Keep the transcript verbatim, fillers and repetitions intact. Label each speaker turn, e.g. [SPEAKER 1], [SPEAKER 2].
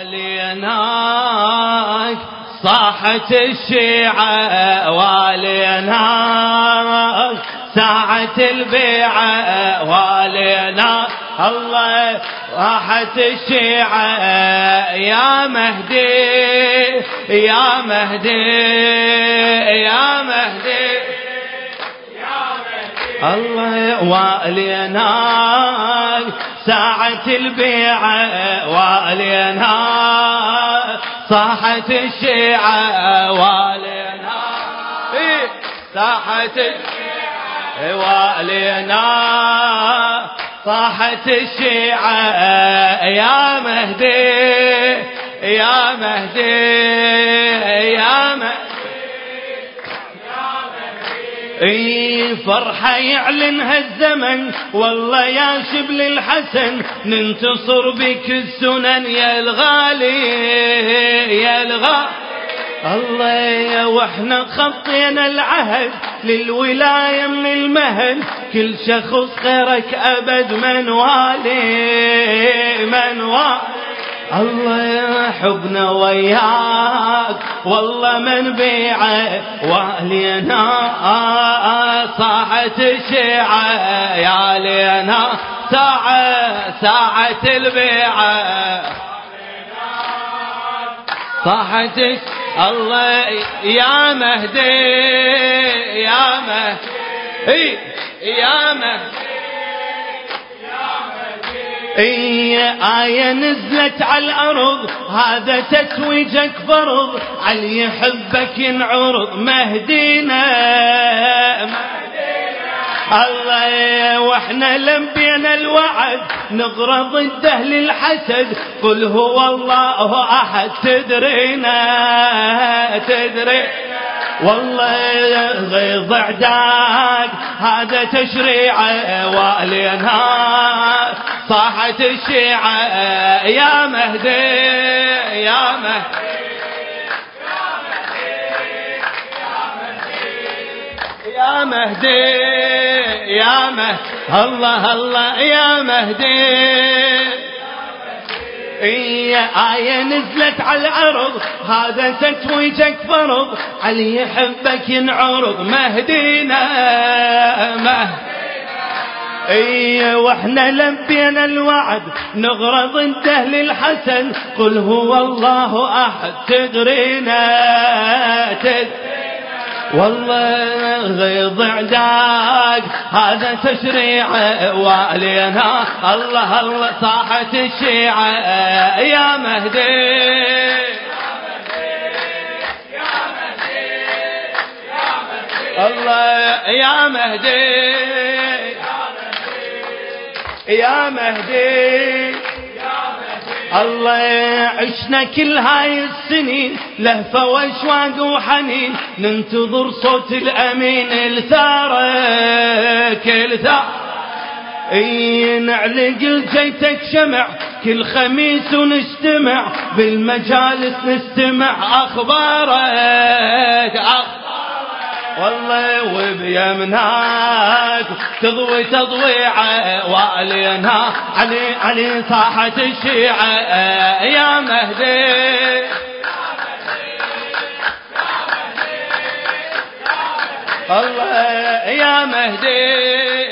[SPEAKER 1] واليناك صاحت الشيعة، واليناك ساعة البيعة، واليناك الله راحت الشيعة. يا مهدي يا مهدي يا مهدي الله واليناك ساعة البيعة، واليناك صاحت الشيعة، واليناك ساحت الشيعة، واليناك صاحت الشيعة. يا مهدي يا مهدي يا مهدي اي فرحة يعلنها الزمن، والله يا شبل الحسن ننتصر بك السنن يا الغالي يا الغالي الله. واحنا خطينا العهد للولاية من المهد، كل شخص غيرك أبد من والي من والي الله. يا حبنا وياك والله من بيعه، والينا صاحت الشيعة، يا لينا ساعة ساعة البيعة صاحت الله. يا مهدي يا مهدي يا مهدي اي آية نزلت على الأرض، هذا تتويجك فرض، علي يحبك ينعرض مهدينا الله. واحنا لبينا الوعد نغرى ضده للحسد، قل هو الله أحد تدرينا تدري والله غيظ عداك هذا تشريعه، واليناك صاحت الشيعة. يا مهدي يا مهدي يا مهدي يا مهدي الله الله يا مهدي. إيه آية نزلت على الأرض، هذا تتويجك فرض، علي يحبك ينعرض مهدينا مهدينا. إيه واحنا لبينا الوعد نغرى ضده للحسن، قل هو الله أحد تدرينا تدرينا والله غيظ عداك هذا تشريعه، والينا الله الله صاحت الشيعة. يا مهدي الله يا مهدي يا مهدي الله. عشنا كل هاي السنين لهفة واشواق وحنين، ننتظر صوت الأمين لثارك لثارك. اي نعلق لجيتك شمع كل خميس ونجتمع بالمجالس نستمع أخبارك أخبارك والله. وبيمناك تضوي تضويعه، والينا علي علي صاحة الشيعة. يا مهدي الله يا مهدي